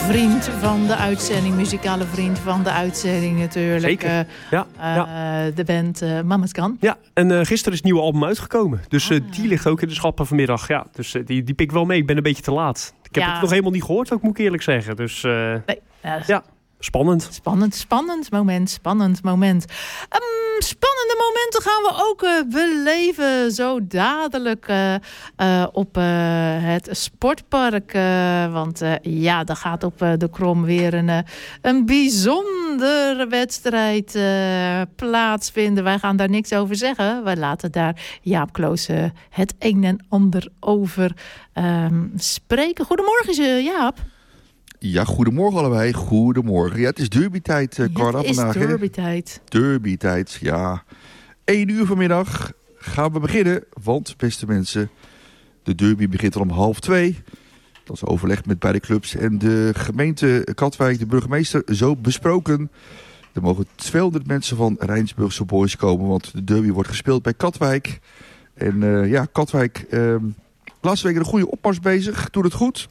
vriend van de uitzending, muzikale vriend van de uitzending natuurlijk. Zeker, Uh, ja, uh, ja. De band uh, Mama's Kan. Ja, en uh, gisteren is het nieuwe album uitgekomen. Dus uh, Ah. die ligt ook in de schappen vanmiddag. Ja, dus uh, die, die pik ik wel mee. Ik ben een beetje te laat. Ik heb Ja. het nog helemaal niet gehoord, ook moet ik eerlijk zeggen. Dus uh, Nee, uh, ja, spannend. Spannend, spannend moment, spannend moment. Um, spannende momenten gaan we ook uh, beleven zo dadelijk uh, uh, op uh, het sportpark. Uh, want uh, ja, daar gaat op uh, de Krom weer een, uh, een bijzondere wedstrijd uh, plaatsvinden. Wij gaan daar niks over zeggen. Wij laten daar Jaap Kloos uh, het een en ander over um, spreken. Goedemorgen, uh, Jaap. Ja, goedemorgen allebei. Goedemorgen. Ja, het is derbytijd, uh, Carla, Het is vandaag. hè? derbytijd. Derbytijd, ja. Eén uur vanmiddag gaan we beginnen. Want, beste mensen, de derby begint al om half twee. Dat is overleg met beide clubs. En de gemeente Katwijk, de burgemeester, zo besproken. Er mogen tweehonderd mensen van Rijnsburgse Boys komen. Want de derby wordt gespeeld bij Katwijk. En uh, ja, Katwijk, uh, laatste week een goede opmars bezig. Doet het goed.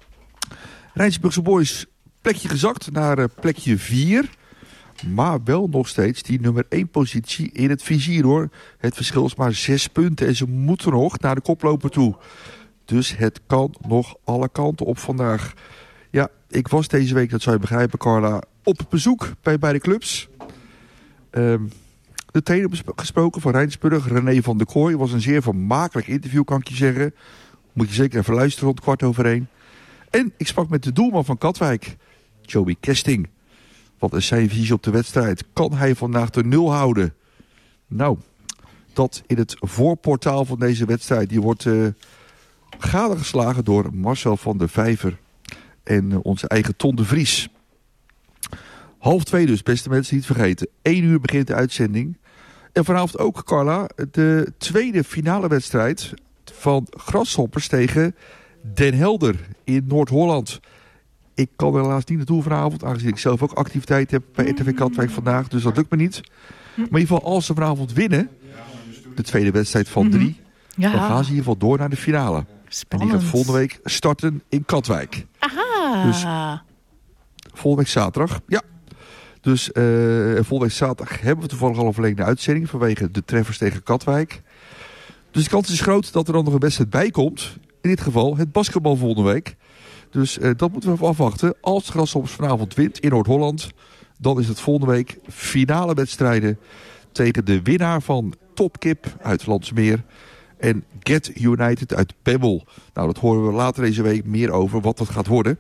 Rijnsburgse Boys plekje gezakt naar uh, plekje vier. Maar wel nog steeds die nummer één positie in het vizier, hoor. Het verschil is maar zes punten en ze moeten nog naar de koploper toe. Dus het kan nog alle kanten op vandaag. Ja, ik was deze week, dat zou je begrijpen, Carla, op bezoek bij beide clubs. Um, de trainer gesproken van Rijnsburg, René van der Kooi. Was een zeer vermakelijk interview, kan ik je zeggen. Moet je zeker even luisteren rond kwart over één. En ik sprak met de doelman van Katwijk, Joey Kesting. Wat is zijn visie op de wedstrijd? Kan hij vandaag de nul houden? Nou, dat in het voorportaal van deze wedstrijd. Die wordt uh, gadegeslagen door Marcel van der Vijver en uh, onze eigen Ton de Vries. Half twee dus, beste mensen, niet vergeten. Eén uur begint de uitzending. En vanavond ook, Carla, de tweede finale wedstrijd van Grasshoppers tegen Den Helder in Noord-Holland. Ik kan er helaas niet naartoe vanavond, aangezien ik zelf ook activiteit heb bij R T V Katwijk vandaag. Dus dat lukt me niet. Maar in ieder geval, als ze vanavond winnen, de tweede wedstrijd van drie, Ja. dan gaan ze in ieder geval door naar de finale. Spannend. En die gaat volgende week starten in Katwijk. Aha. Dus volgende week zaterdag, ja. Dus uh, volgende week zaterdag hebben we toevallig al een verlengde uitzending vanwege de treffers tegen Katwijk. Dus de kans is groot dat er dan nog een wedstrijd bij komt. In dit geval het basketbal volgende week. Dus uh, dat moeten we even afwachten. Als Grasshoppers vanavond wint in Noord-Holland, dan is het volgende week finale wedstrijden tegen de winnaar van Topkip uit Landsmeer en Get United uit Bemmel. Nou, dat horen we later deze week meer over wat dat gaat worden.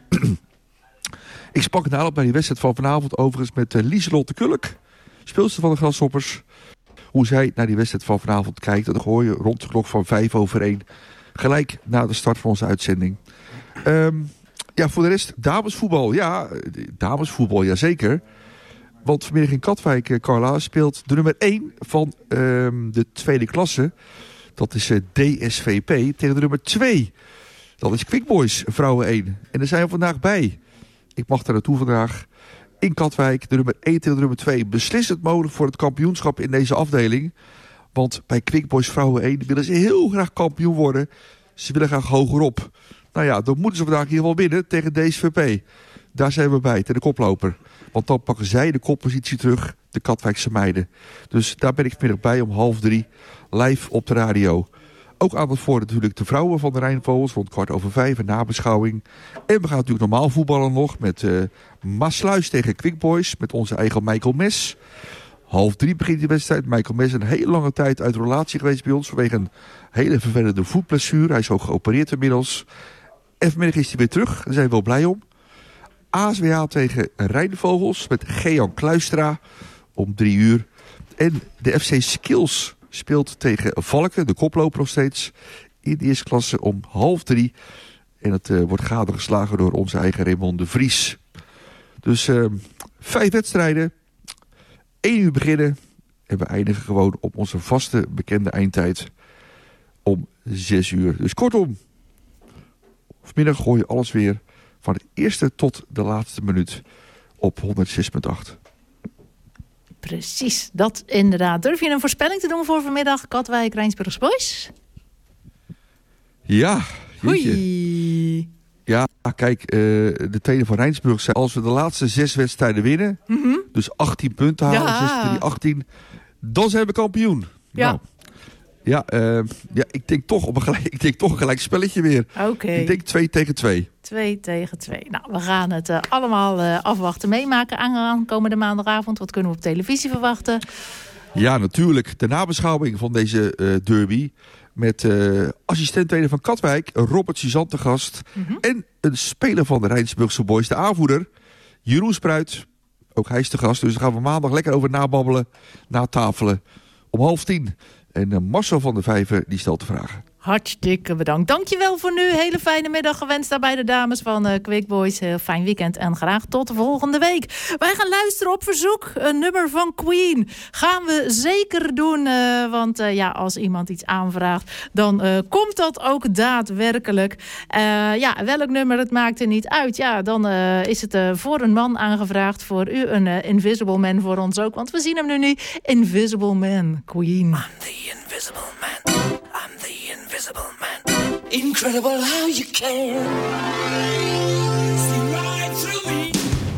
Ik sprak nadelijk bij die wedstrijd van vanavond overigens met uh, Lieselotte Kulk, speelster van de Grasshoppers. Hoe zij naar die wedstrijd van vanavond kijkt. Dat hoor je rond de klok van vijf over één. Gelijk na de start van onze uitzending. Um, ja, voor de rest, damesvoetbal. Ja, damesvoetbal, jazeker. Want vanmiddag in Katwijk, Carla, speelt de nummer één van um, de tweede klasse. Dat is uh, D S V P tegen de nummer twee. Dat is Quick Boys, vrouwen één. En daar zijn we vandaag bij. Ik mag daar naartoe vandaag. In Katwijk, de nummer één tegen de nummer twee. Beslissend mogelijk voor het kampioenschap in deze afdeling. Want bij Quick Boys vrouwen één willen ze heel graag kampioen worden. Ze willen graag hogerop. Nou ja, dan moeten ze vandaag hier wel winnen tegen D S V P. Daar zijn we bij, tegen de koploper. Want dan pakken zij de koppositie terug, de Katwijkse meiden. Dus daar ben ik vanmiddag bij om half drie, live op de radio. Ook aandacht voor natuurlijk de vrouwen van de Rijnvogels, rond kwart over vijf, een nabeschouwing. En we gaan natuurlijk normaal voetballen nog met uh, Maasluis tegen Quick Boys, met onze eigen Michael Mes. Half drie begint die wedstrijd. Michael Mes een hele lange tijd uit relatie geweest bij ons vanwege een hele vervelende voetblessure. Hij is ook geopereerd inmiddels. En vanmiddag is hij weer terug, daar zijn we wel blij om. A S W H tegen Rijnvogels met Gean Kluistra om drie uur. En de F C Skills speelt tegen Valken, de koploper nog steeds, in de eerste klasse om half drie. En het uh, wordt gadegeslagen door onze eigen Raymond de Vries. Dus uh, vijf wedstrijden, één uur beginnen. En we eindigen gewoon op onze vaste bekende eindtijd om zes uur. Dus kortom, vanmiddag gooi je alles weer van de eerste tot de laatste minuut op honderd zes komma acht. Precies, dat inderdaad. Durf je een voorspelling te doen voor vanmiddag? Katwijk, Rijnsburgse Boys? Ja, jeetje. Oei. Ja, kijk, uh, de trainer van Rijnsburg zei... als we de laatste zes wedstrijden winnen... Mm-hmm. dus achttien punten halen, Ja. zestien, drie, achttien... dan zijn we kampioen. Ja. Nou, ja, uh, ja ik, denk toch op een gelijk, ik denk toch een gelijk spelletje weer. Oké. Okay. Ik denk twee tegen twee. Twee tegen twee. Nou, we gaan het uh, allemaal uh, afwachten, meemaken aankomende maandagavond. Wat kunnen we op televisie verwachten? Ja, natuurlijk. De nabeschouwing van deze uh, derby... met uh, assistent-trainer van Katwijk, Robert Suzanne te gast... Mm-hmm. en een speler van de Rijnsburgse Boys, de aanvoerder... Jeroen Spruit. Ook hij is te gast, dus daar gaan we maandag lekker over nababbelen... natafelen om half tien. En uh, Marcel van der Vijver die stelt de vragen. Hartstikke bedankt. Dankjewel voor nu. Hele fijne middag gewenst daar bij de dames van uh, Quick Boys. Heel fijn weekend en graag tot de volgende week. Wij gaan luisteren op verzoek. Een nummer van Queen. Gaan we zeker doen. Uh, want uh, ja, als iemand iets aanvraagt, dan uh, komt dat ook daadwerkelijk. Uh, ja, welk nummer, het maakt er niet uit. Ja, dan uh, is het uh, voor een man aangevraagd. Voor u een uh, Invisible Man, voor ons ook. Want we zien hem nu niet. Invisible Man, Queen. I'm the Invisible Man. I'm the Invisible Man. Incredible how you can see right through me.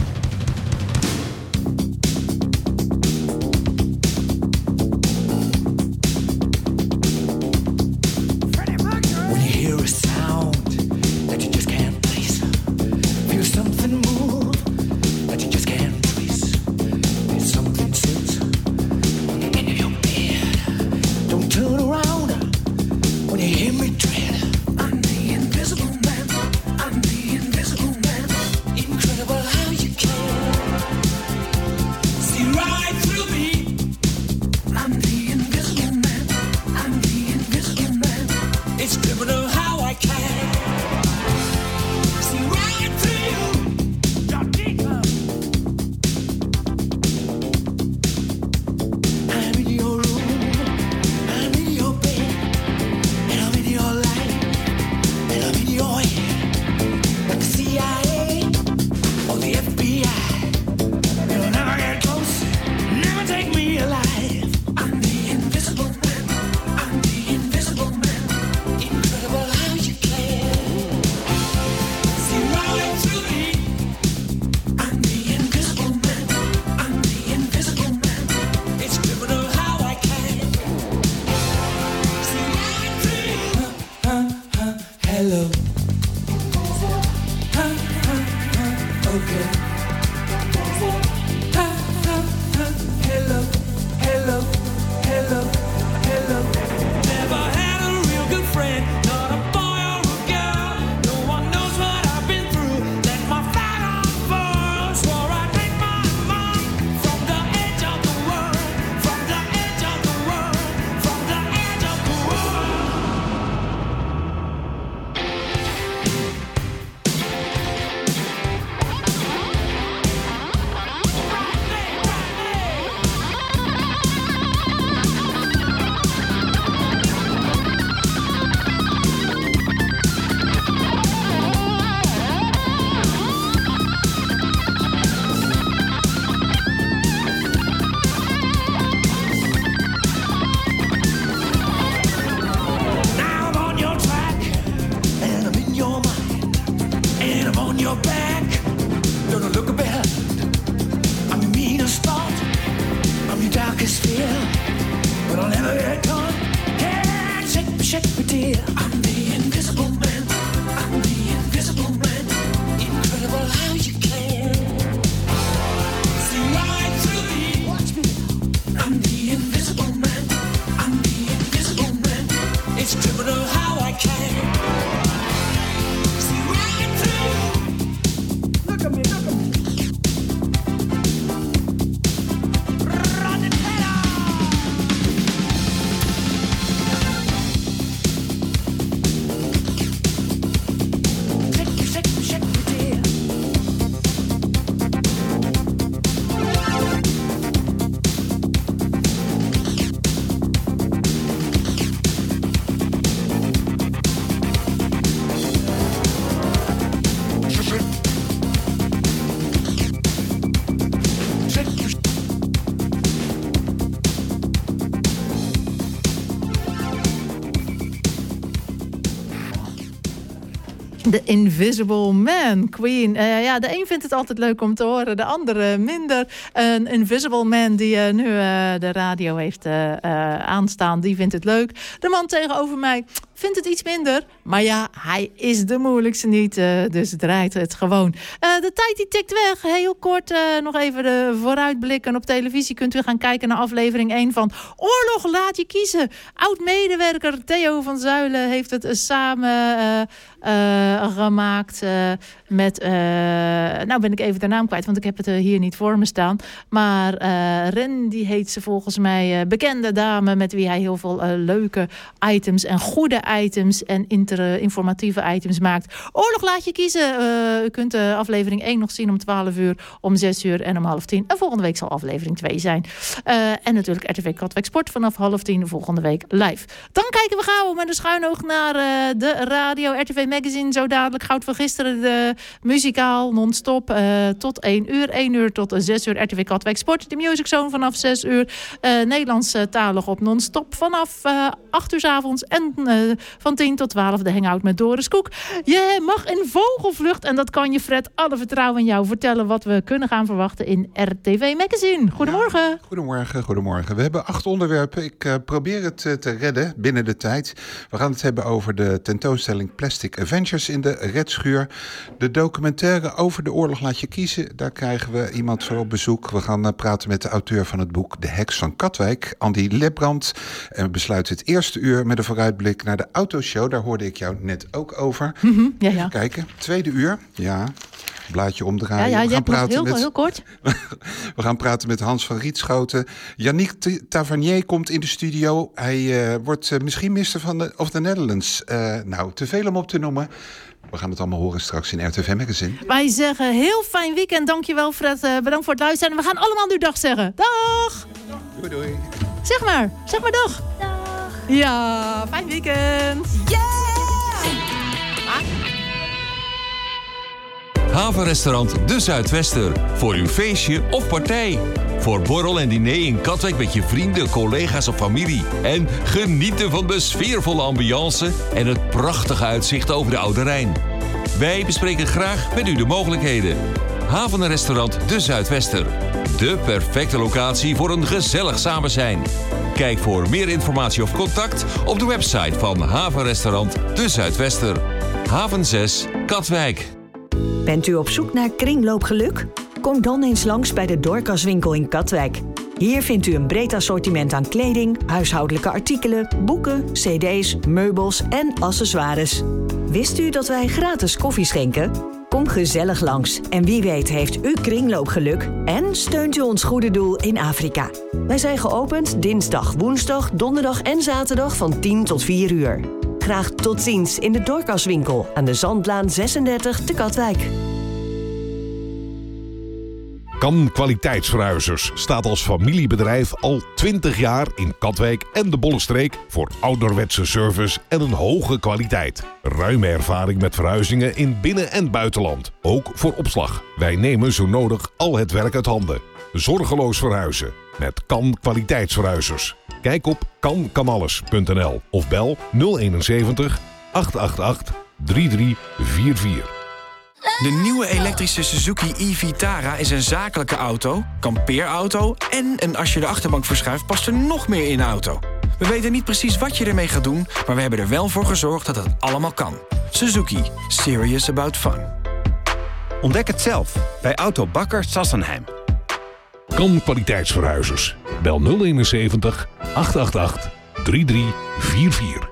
When you hear a sound that you just can't place, feel something move that you just can't trace, feel something sit in your bed. Don't turn around when you hear me tread. I'm the Invisible Man. I'm the Invisible Man. Incredible how you can see right through me. I'm the Invisible Man. I'm the Invisible Man. It's criminal how I can see right through you. You're deeper. I'm in your room. I'm in your bed. And I'm in your life, and I'm in your head. Like the C I A or the F B I. You'll never get close, never take me alive. I'm the Invisible Man. I'm the Invisible Man. Incredible how you can see right through me. I'm the Invisible Man. I'm the Invisible Man. It's criminal how I can see right through you. Huh, huh, hello. Huh, huh, huh, okay. Huh, huh, huh, hello, hello, hello, hello. Never had a real good friend, not a boy or a girl. No one knows what I've been through. Let my flag unfurl. Swore I'd make my mark from the edge of the world, from the edge of the world, from the edge of the world. Now I'm on your track, and I'm in your mind, and I'm on your back. Don't look behind. I'm your meanest thought, I'm your darkest fear, but I'll never get caught. Yeah, shake me, shake me, dear. I'm the Invisible Man. I'm the Invisible Man. Incredible how you can see right through me. Watch me. I'm the Invisible Man. I'm the Invisible Man. It's criminal how I can see right through you. Look at me, look at me. Run it better. The Invisible Man, Queen. Uh, ja, de een vindt het altijd leuk om te horen, de andere minder. Een Invisible Man die uh, nu uh, de radio heeft uh, uh, aanstaan, die vindt het leuk. De man tegenover mij vindt het iets minder. Maar ja, hij is de moeilijkste niet, uh, dus draait het gewoon. Uh, de tijd die tikt weg. Heel kort uh, nog even de vooruitblikken. Op televisie kunt u gaan kijken naar aflevering één van Oorlog laat je kiezen. Oud-medewerker Theo van Zuilen heeft het uh, samen uh, uh, gemaakt uh, met... Uh, nou ben ik even de naam kwijt, want ik heb het uh, hier niet voor me staan. Maar uh, Ren, die heet ze volgens mij, uh, bekende dame met wie hij heel veel uh, leuke items en goede items en inter, informatieve items maakt. Oorlog laat je kiezen. Uh, u kunt uh, aflevering één nog zien om twaalf uur, om zes uur en om half tien. En volgende week zal aflevering twee zijn. Uh, en natuurlijk R T V Katwijk Sport vanaf half tien volgende week live. Dan kijken we gauw met een schuin oog naar uh, de radio. R T V Magazine, zo dadelijk. Goud van gisteren, de muzikaal, non-stop. Uh, tot één uur. één uur tot zes uur R T V Katwijk Sport. De Music Zone vanaf zes uur. Uh, Nederlands uh, talig op non-stop vanaf uh, acht uur 's avonds. En uh, van tien tot twaalf de hangout met Doris Koek. Je mag in vogelvlucht, en dat kan je Fred, alle vertrouwen in jou, vertellen wat we kunnen gaan verwachten in R T V Magazine. Goedemorgen. Ja, goedemorgen, goedemorgen. We hebben acht onderwerpen. Ik uh, probeer het uh, te redden binnen de tijd. We gaan het hebben over de tentoonstelling Plastic Avengers in de Redschuur. De documentaire over de oorlog laat je kiezen. Daar krijgen we iemand voor op bezoek. We gaan uh, praten met de auteur van het boek De Heks van Katwijk, Andy Lebrand. En we besluiten het eerste uur met een vooruitblik naar de autoshow. Daar hoorde ik jou net ook over. Mm-hmm, ja, ja. Even kijken. Tweede uur. Ja. Blaadje omdraaien. Ja, ja, we gaan praten heel, met, heel kort. We gaan praten met Hans van Rietschoten. Yannick Tavernier komt in de studio. Hij uh, wordt uh, misschien minister van de, of the Netherlands. Uh, nou, te veel om op te noemen. We gaan het allemaal horen straks in R T V Magazine. Wij zeggen heel fijn weekend. Dankjewel Fred. Uh, bedankt voor het luisteren. En we gaan allemaal nu dag zeggen. Dag! Doei doei. Zeg maar. Zeg maar dag. Dag. Ja, fijn weekend. Yeah! Havenrestaurant De Zuidwester. Voor uw feestje of partij. Voor borrel en diner in Katwijk met je vrienden, collega's of familie. En genieten van de sfeervolle ambiance en het prachtige uitzicht over de Oude Rijn. Wij bespreken graag met u de mogelijkheden. Havenrestaurant De Zuidwester. De perfecte locatie voor een gezellig samen zijn. Kijk voor meer informatie of contact op de website van Havenrestaurant De Zuidwester. Haven zes, Katwijk. Bent u op zoek naar kringloopgeluk? Kom dan eens langs bij de Dorcaswinkel in Katwijk. Hier vindt u een breed assortiment aan kleding, huishoudelijke artikelen, boeken, cd's, meubels en accessoires. Wist u dat wij gratis koffie schenken? Kom gezellig langs en wie weet heeft u kringloopgeluk en steunt u ons goede doel in Afrika. Wij zijn geopend dinsdag, woensdag, donderdag en zaterdag van tien tot vier uur. Graag tot ziens in de Dorcaswinkel aan de Zandlaan zesendertig te Katwijk. Kan Kwaliteitsverhuizers staat als familiebedrijf al twintig jaar in Katwijk en de Bollenstreek voor ouderwetse service en een hoge kwaliteit. Ruime ervaring met verhuizingen in binnen- en buitenland. Ook voor opslag. Wij nemen zo nodig al het werk uit handen. Zorgeloos verhuizen met Kan Kwaliteitsverhuizers. Kijk op kan kan alles punt n l of bel nul eenenzeventig, acht acht acht, drie drie vier vier. De nieuwe elektrische Suzuki e-Vitara is een zakelijke auto, kampeerauto en een als je de achterbank verschuift past er nog meer in de auto. We weten niet precies wat je ermee gaat doen, maar we hebben er wel voor gezorgd dat het allemaal kan. Suzuki. Serious about fun. Ontdek het zelf bij Autobakker Sassenheim. Kan Kwaliteitsverhuizers. Bel nul eenenzeventig, acht acht acht, drie drie vier vier.